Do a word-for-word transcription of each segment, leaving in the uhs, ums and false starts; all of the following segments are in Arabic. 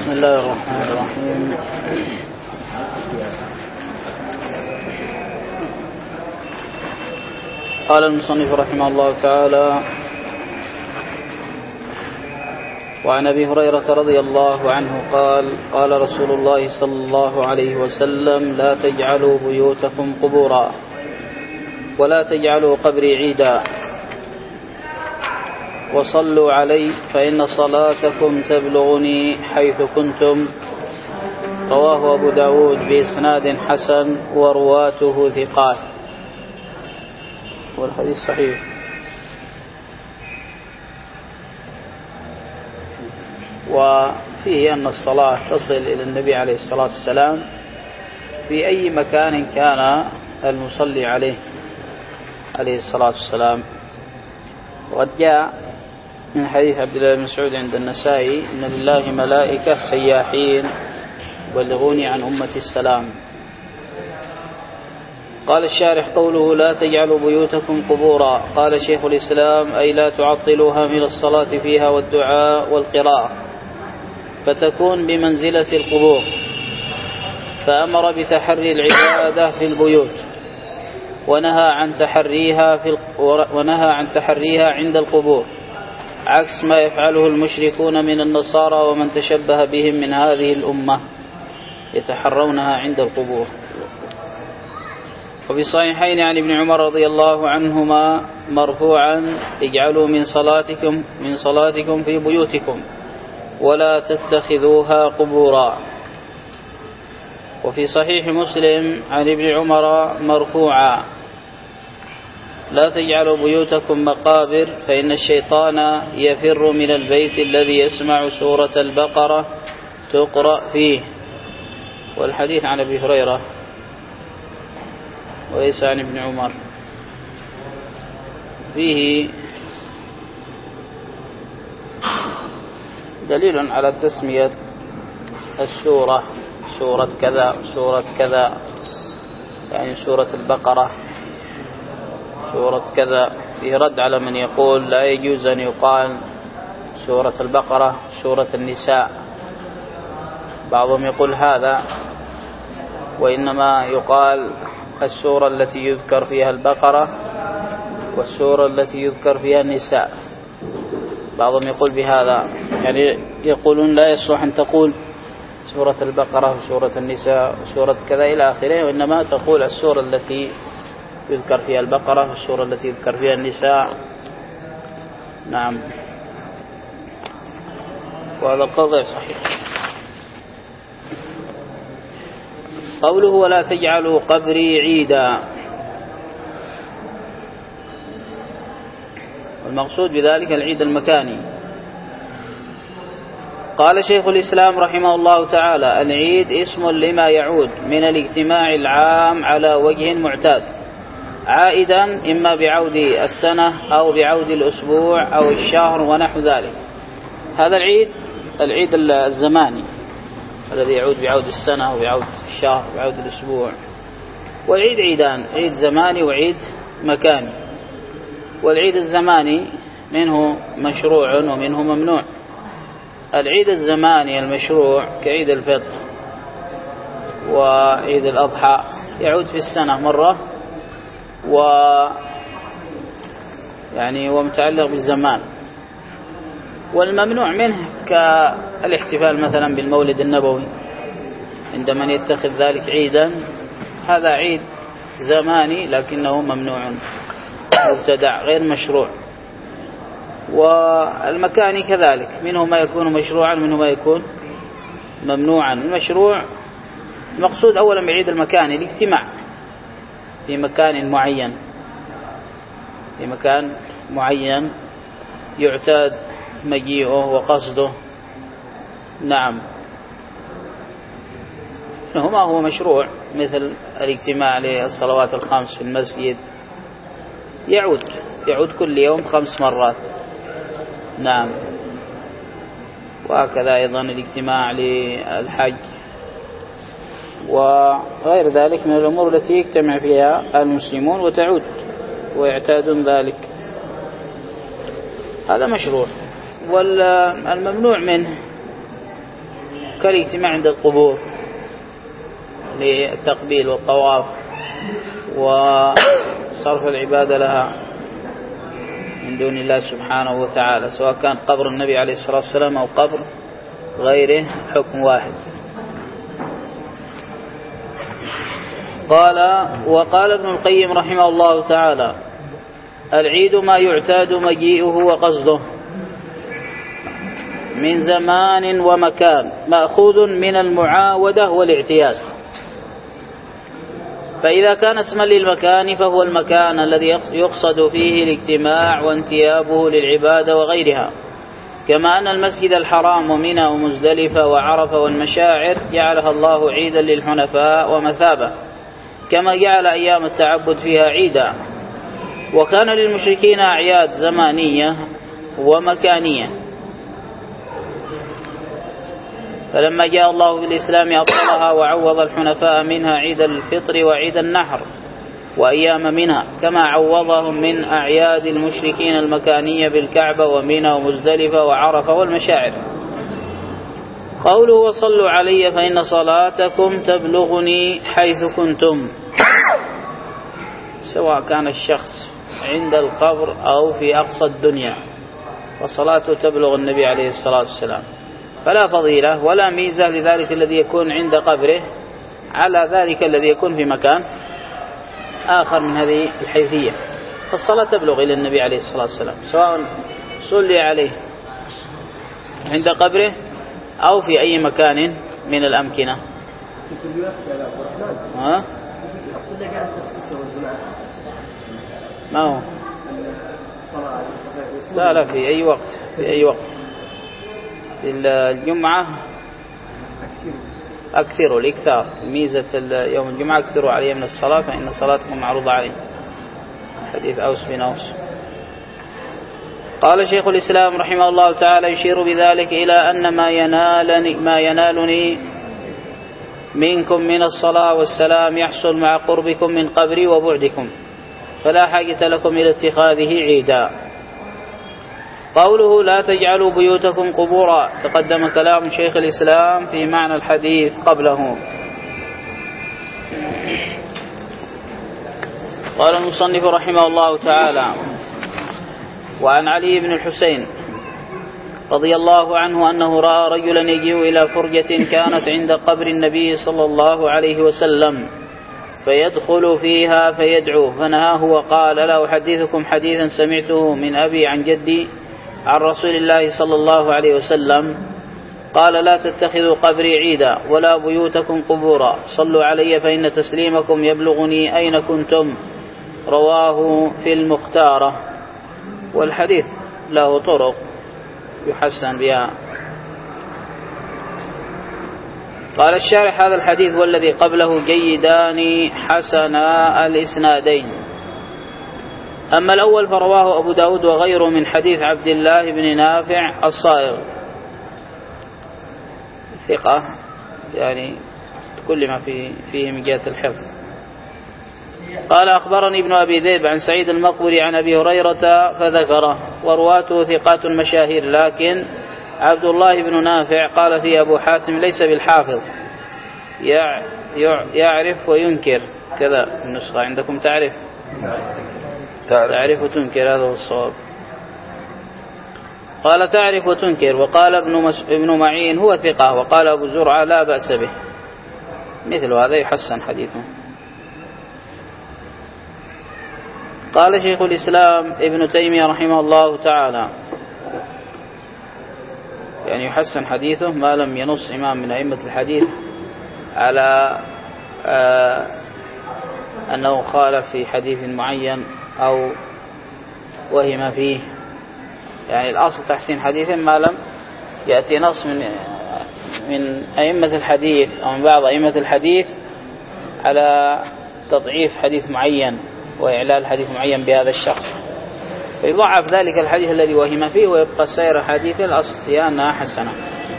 بسم الله الرحمن الرحيم. قال المصنف رحمه الله تعالى: وعن أبي هريرة رضي الله عنه قال: قال رسول الله صلى الله عليه وسلم: لا تجعلوا بيوتكم قبورا ولا تجعلوا قبري عيدا وصلوا علي فإن صلاتكم تبلغني حيث كنتم. رواه أبو داود بإسناد حسن ورواته ثقات، والحديث صحيح. وفيه أن الصلاة تصل إلى النبي عليه الصلاة والسلام في أي مكان كان المصلي عليه عليه الصلاة والسلام. وقد جاء من حديث عبد الله بن مسعود عند النسائي: إن لله ملائكة سياحين يبلغوني عن أمة السلام. قال الشارح: قوله لا تجعلوا بيوتكم قبورا، قال شيخ الإسلام: أي لا تعطلوها من الصلاة فيها والدعاء والقراءة فتكون بمنزلة القبور، فأمر بتحري العبادة في البيوت ونهى عن تحريها في ونهى عن تحريها عند القبور، عكس ما يفعله المشركون من النصارى ومن تشبه بهم من هذه الأمة، يتحرونها عند القبور. وفي الصحيحين عن ابن عمر رضي الله عنهما مرفوعا: اجعلوا من صلاتكم من صلاتكم في بيوتكم ولا تتخذوها قبورا. وفي صحيح مسلم عن ابن عمر مرفوعا: لا تجعلوا بيوتكم مقابر فإن الشيطان يفر من البيت الذي يسمع سورة البقرة تقرأ فيه. والحديث عن أبي هريرة وليس عن ابن عمر. فيه دليل على تسمية السورة سورة كذا سورة كذا، يعني سورة البقرة سورة كذا. فيه رد على من يقول لا يجوز أن يقال سورة البقرة سورة النساء. بعضهم يقول هذا، وإنما يقال السورة التي يذكر فيها البقرة والسورة التي يذكر فيها النساء. بعضهم يقول بهذا، يعني يقولون لا يصح أن تقول سورة البقرة وسورة النساء وسورة كذا إلى آخره، وإنما تقول السورة التي يذكر فيها البقرة والسورة التي يذكر فيها النساء. نعم، وهذا القول غير صحيح. قوله ولا تجعلوا قبري عيدا، والمقصود بذلك العيد المكاني. قال شيخ الإسلام رحمه الله تعالى: العيد اسم لما يعود من الاجتماع العام على وجه معتاد، عائدا إما بعود السنة أو بعود الأسبوع أو الشهر ونحو ذلك. هذا العيد العيد الزماني الذي يعود بعود السنة وبعود الشهر وبعود الأسبوع. والعيد عيدان: عيد زماني وعيد مكاني. والعيد الزماني منه مشروع ومنه ممنوع. العيد الزماني المشروع كعيد الفطر وعيد الأضحى يعود في السنة مرة، و يعني ومتعلق بالزمان. والممنوع منه كالاحتفال مثلا بالمولد النبوي عند من يتخذ ذلك عيدا، هذا عيد زماني لكنه ممنوع مبتدع غير مشروع. والمكاني كذلك، منه ما يكون مشروعا منه ما يكون ممنوعا. المشروع المقصود أولا بعيد المكاني الاجتماع في مكان معين في مكان معين يعتاد مجيئه وقصده. نعم، هما هو مشروع مثل الاجتماع للصلوات الخمس في المسجد، يعود يعود كل يوم خمس مرات. نعم، وهكذا أيضا الاجتماع للحج وغير ذلك من الأمور التي يجتمع فيها المسلمون وتعود ويعتادون ذلك، هذا مشروع. والممنوع منه كالاجتماع عند القبور للتقبيل والطواف وصرف العبادة لها من دون الله سبحانه وتعالى، سواء كان قبر النبي عليه الصلاة والسلام أو قبر غيره، حكم واحد. قال وقال ابن القيم رحمه الله تعالى: العيد ما يعتاد مجيئه وقصده من زمان ومكان، مأخوذ من المعاودة والاعتياد. فإذا كان اسما للمكان فهو المكان الذي يقصد فيه الاجتماع وانتيابه للعبادة وغيرها، كما أن المسجد الحرام ومنى ومزدلفة وعرفة والمشاعر جعلها الله عيدا للحنفاء ومثابة، كما جعل أيام التعبد فيها عيدا. وكان للمشركين أعياد زمانية ومكانية، فلما جاء الله بالإسلام أبطلها وعوض الحنفاء منها عيد الفطر وعيد النحر وأيام منها، كما عوضهم من أعياد المشركين المكانية بالكعبة ومنى ومزدلفة وعرفة والمشاعر. قوله وصلوا علي فإن صلاتكم تبلغني حيث كنتم، سواء كان الشخص عند القبر أو في أقصى الدنيا، وصلاته تبلغ النبي عليه الصلاة والسلام، فلا فضيلة ولا ميزة لذلك الذي يكون عند قبره على ذلك الذي يكون في مكان آخر من هذه الحيثية. فالصلاة تبلغ إلى النبي عليه الصلاة والسلام، سواء صلي عليه عند قبره أو في أي مكان من الأمكنة. ها؟ ما هو؟ لا لا، في أي وقت، في أي وقت. الجمعة أكثروا الإكثار، ميزة يوم الجمعة أكثروا عليه من الصلاة فإن صلاتكم معروضة عليه، حديث أوس بن أوس. قال شيخ الإسلام رحمه الله تعالى: يشير بذلك إلى أن ما ينالني, ما ينالني منكم من الصلاة والسلام يحصل مع قربكم من قبري وبعدكم، فلا حاجة لكم إلى اتخاذه عيدا. قوله لا تجعلوا بيوتكم قبورا، تقدم كلام شيخ الإسلام في معنى الحديث قبله. قال المصنف رحمه الله تعالى: وعن علي بن الحسين رضي الله عنه أنه رأى رجلا يجيء إلى فرجة كانت عند قبر النبي صلى الله عليه وسلم فيدخل فيها فيدعو، فنهاه وقال: لا أحدثكم حديثا سمعته من أبي عن جدي عن رسول الله صلى الله عليه وسلم قال: لا تتخذوا قبري عيدا ولا بيوتكم قبورا، صلوا علي فإن تسليمكم يبلغني أين كنتم. رواه في المختارة. والحديث له طرق يحسن بها. قال الشارح: هذا الحديث والذي قبله جيدان حسنا الإسنادين. أما الأول فرواه أبو داود وغيره من حديث عبد الله بن نافع الصائغ، ثقة يعني كل ما فيه, فيه من جهة الحفظ. قال: أخبرني ابن أبي ذئب عن سعيد المقبري عن أبي هريرة فذكره، ورواته ثقات مشاهير، لكن عبد الله بن نافع قال فيه أبو حاتم ليس بالحافظ، يعرف وينكر، كذا النسخة عندكم تعرف تعرف وتنكر، هذا هو الصواب. قال تعرف وتنكر. وقال ابن, مس... ابن معين هو ثقة، وقال أبو زرعة لا بأس به، مثل هذا يحسن حديثه. قال شيخ الإسلام ابن تيمية رحمه الله تعالى: يعني يحسن حديثه ما لم ينص إمام من أئمة الحديث على آه أنه خالف في حديث معين أو وهم فيه. يعني الأصل تحسين حديث ما لم يأتي نص من من أئمة الحديث أو من بعض أئمة الحديث على تضعيف حديث معين وإعلال حديث معين بهذا الشخص، فيضعف ذلك الحديث الذي وهم فيه ويبقى سائر حديث الأصل أنها حسنة.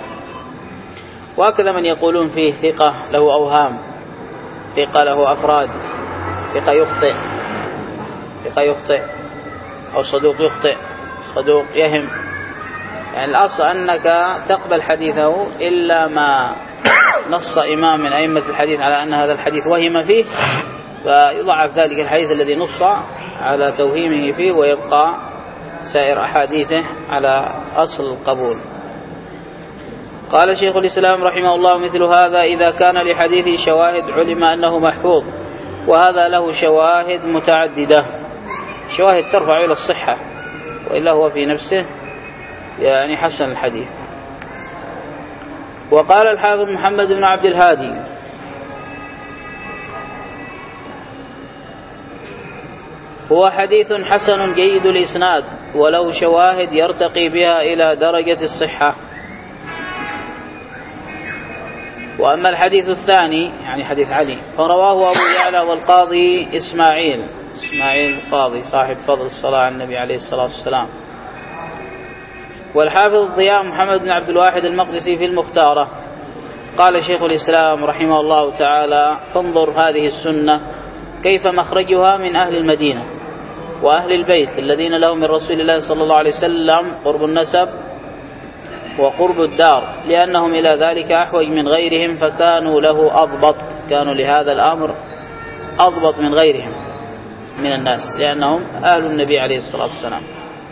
وهكذا من يقولون فيه ثقة له أوهام، ثقة له أفراد، ثقة يخطئ ثقة يخطئ أو صدوق يخطئ، صدوق يهم، يعني الأصل أنك تقبل حديثه إلا ما نص إمام من أئمة الحديث على أن هذا الحديث وهم فيه، فيضعف ذلك الحديث الذي نص على توهيمه فيه، ويبقى سائر أحاديثه على أصل القبول. قال شيخ الإسلام رحمه الله: مثل هذا إذا كان لحديثه شواهد علم أنه محفوظ، وهذا له شواهد متعددة، شواهد ترفع إلى الصحة، وإلا هو في نفسه يعني حسن الحديث. وقال الحافظ محمد بن عبد الهادي: هو حديث حسن جيد الإسناد، وله شواهد يرتقي بها إلى درجة الصحة. وأما الحديث الثاني يعني حديث علي فرواه أبو يعلى والقاضي إسماعيل إسماعيل القاضي صاحب فضل الصلاة على النبي عليه الصلاة والسلام، والحافظ الضياء محمد بن عبد الواحد المقدسي في المختارة. قال شيخ الإسلام رحمه الله تعالى: فانظر هذه السنة كيف مخرجها من أهل المدينة وأهل البيت الذين لهم من رسول الله صلى الله عليه وسلم قرب النسب وقرب الدار، لأنهم إلى ذلك أحوج من غيرهم، فكانوا له أضبط، كانوا لهذا الأمر أضبط من غيرهم من الناس، لأنهم أهل النبي عليه الصلاة والسلام.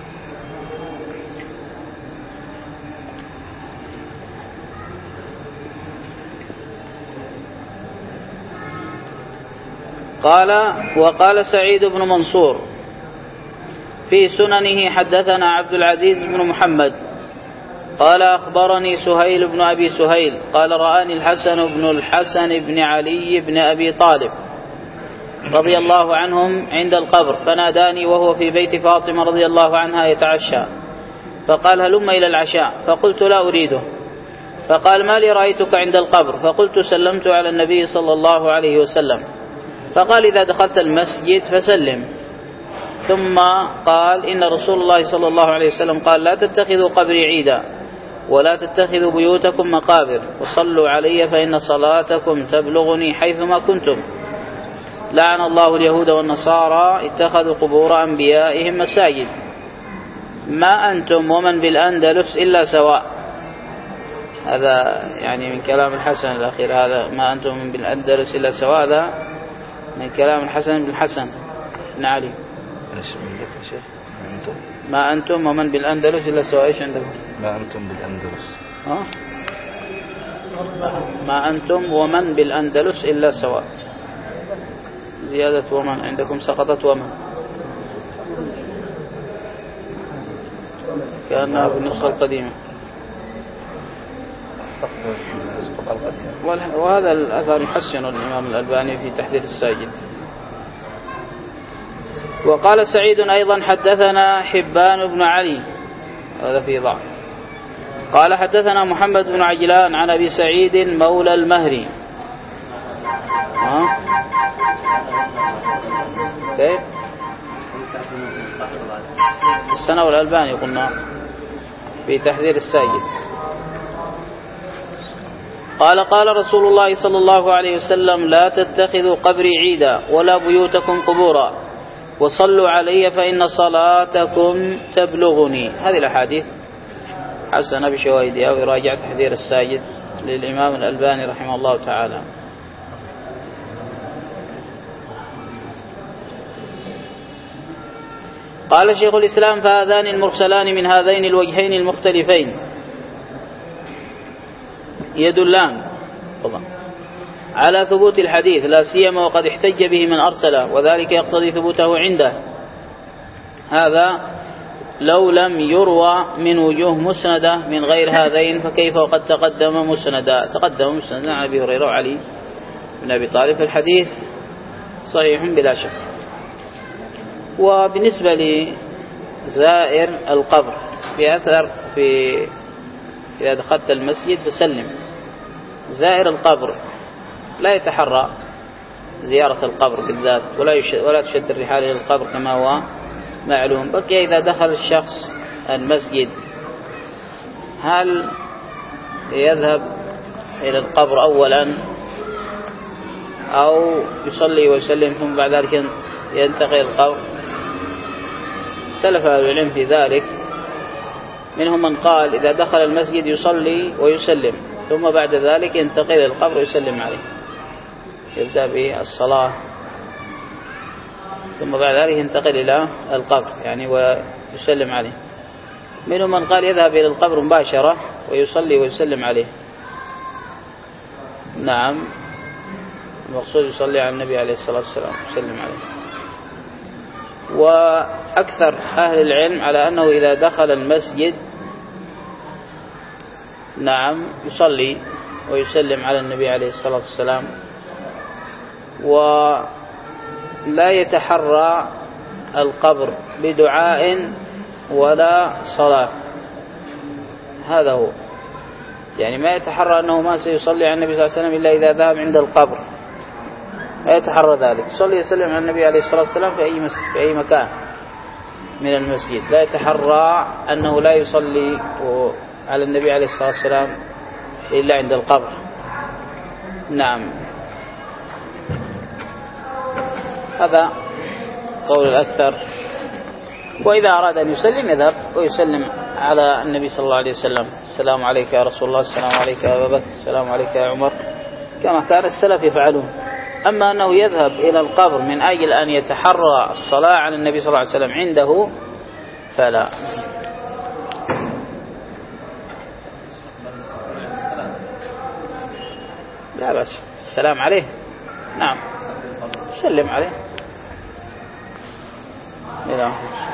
قال: وقال سعيد بن منصور في سننه: حدثنا عبد العزيز بن محمد قال: أخبرني سهيل بن أبي سهيل قال: رآني الحسن بن الحسن بن علي بن أبي طالب رضي الله عنهم عند القبر، فناداني وهو في بيت فاطمة رضي الله عنها يتعشى، فقال: هلم إلى العشاء، فقلت: لا أريده. فقال: ما لي رأيتك عند القبر؟ فقلت: سلمت على النبي صلى الله عليه وسلم. فقال: إذا دخلت المسجد فسلم. ثم قال: إن رسول الله صلى الله عليه وسلم قال: لا تتخذوا قبري عيدا، ولا تتخذوا بيوتكم مقابر، وصلوا علي فإن صلاتكم تبلغني حيثما كنتم. لعن الله اليهود والنصارى اتخذوا قبور أنبيائهم مساجد. ما أنتم ومن بالأندلس إلا سواء. هذا يعني من كلام الحسن الأخير، هذا ما أنتم ومن بالأندلس إلا سواء، هذا من كلام الحسن بن الحسن بن علي. ما أنتم ومن بالأندلس إلا سواء. إيش عندكم؟ ما أنتم بالأندلس. ها؟ ما أنتم ومن بالأندلس إلا سواء. زيادة ومن عندكم سقطت ومن، كأنها في النسخة القديمة. وهذا الأثر يحسن الإمام الألباني في تحذير الساجد. وقال سعيد أيضا: حدثنا حبان بن علي، هذا في ضعف. قال: حدثنا محمد بن عجلان عن أبي سعيد مولى المهري. ها؟ كيف؟ السنة والألباني قلنا في تحذير الساجد. قال: قال رسول الله صلى الله عليه وسلم: لا تتخذوا قبري عيدا، ولا بيوتكم قبورا، وصلوا علي فإن صلاتكم تبلغني. هذه الأحاديث حسن بشواهدها، ويراجع تحذير الساجد للإمام الألباني رحمه الله تعالى. قال شيخ الإسلام: فهذان المرسلان من هذين الوجهين المختلفين يدلان على ثبوت الحديث، لا سيما وقد احتج به من أرسله، وذلك يقتضي ثبوته عنده. هذا لو لم يروى من وجوه مسندة من غير هذين، فكيف وقد تقدم مسندا تقدم مسندا عن أبي هريرة وعلي بن أبي طالب. الحديث صحيح بلا شك. وبالنسبة لزائر القبر في أثر في إذا دخلت المسجد فسلم. زائر القبر لا يتحرى زيارة القبر بالذات، ولا ولا تشد الرحال إلى القبر كما هو معلوم. بقي إذا دخل الشخص المسجد هل يذهب إلى القبر أولا أو يصلي ويسلم ثم بعد ذلك ينتقل القبر؟ اختلف أهل العلم في ذلك. منهم من قال إذا دخل المسجد يصلي ويسلم، ثم بعد ذلك ينتقل إلى القبر ويسلم عليه، يبدأ بالصلاة ثم بعد ذلك ينتقل إلى القبر يعني ويسلم عليه. منهم من قال يذهب إلى القبر مباشرة ويصلي ويسلم عليه. نعم، المقصود يصلي على النبي عليه الصلاة والسلام ويسلم عليه. وأكثر أهل العلم على أنه إذا دخل المسجد نعم يصلي ويسلم على النبي عليه الصلاة والسلام، ولا يتحرى القبر بدعاء ولا صلاة. هذا هو، يعني ما يتحرى أنه ما سيصلي على النبي صلى الله عليه وسلم إلا إذا ذهب عند القبر، ما يتحرى ذلك، يصلي يسلم على النبي عليه الصلاة والسلام في أي مسجد في أي مكان من المسجد، لا يتحرى أنه لا يصلي على النبي عليه الصلاة والسلام إلا عند القبر. نعم، هذا قول الأكثر. وإذا أراد أن يسلم يذهب ويسلم على النبي صلى الله عليه وسلم، السلام عليك يا رسول الله، السلام عليك يا أبا بكر، السلام عليك يا عمر، كما كان السلف يفعلون. أما أنه يذهب إلى القبر من أجل أن يتحرى الصلاة على النبي صلى الله عليه وسلم عنده فلا. لا بس السلام عليه، نعم سلم عليه.